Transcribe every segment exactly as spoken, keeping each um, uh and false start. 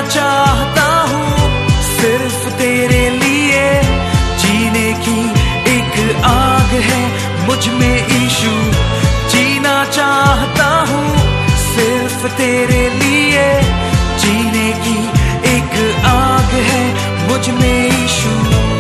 चाहता हूँ सिर्फ तेरे लिए, जीने की एक आग है मुझ में ईशु। जीना चाहता हूँ सिर्फ तेरे लिए, जीने की एक आग है मुझ में ईशु।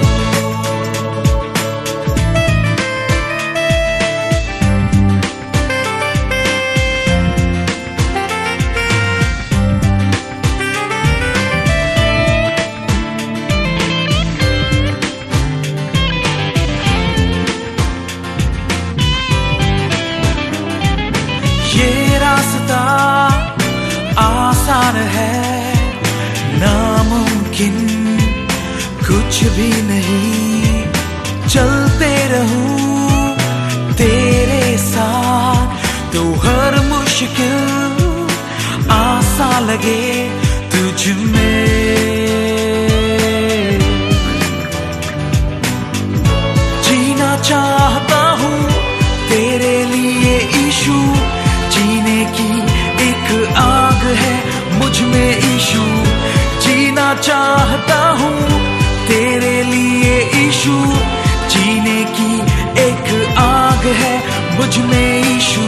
ये रास्ता आसान है, नामुमकिन कुछ भी नहीं। चलते रहूं तेरे साथ तो हर मुश्किल आसान लगे तुझ में। जीना चाहता हूँ तेरे लिए ईशु, जीने की एक आग है मुझ में ईशु। जीना चाहता हूँ तेरे लिए ईशु, जीने की एक आग है मुझ में ईशु।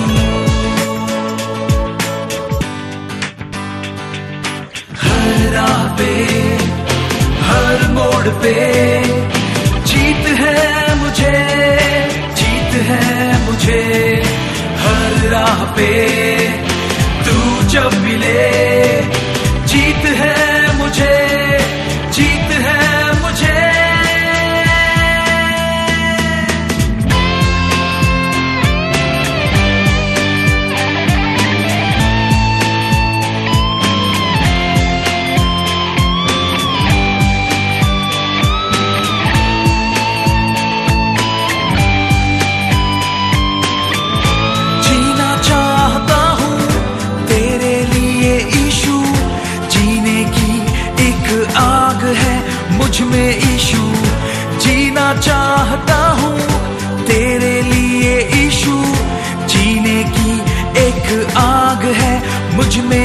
हर राह पे हर मोड़ पे जीत है मुझे, जीत है मुझे। हर राह पे तू जब मिले, जीत है मुझे, जीत है मुझे। मुझ में ईशु, जीना चाहता हूँ तेरे लिए ईशु, जीने की एक आग है मुझ में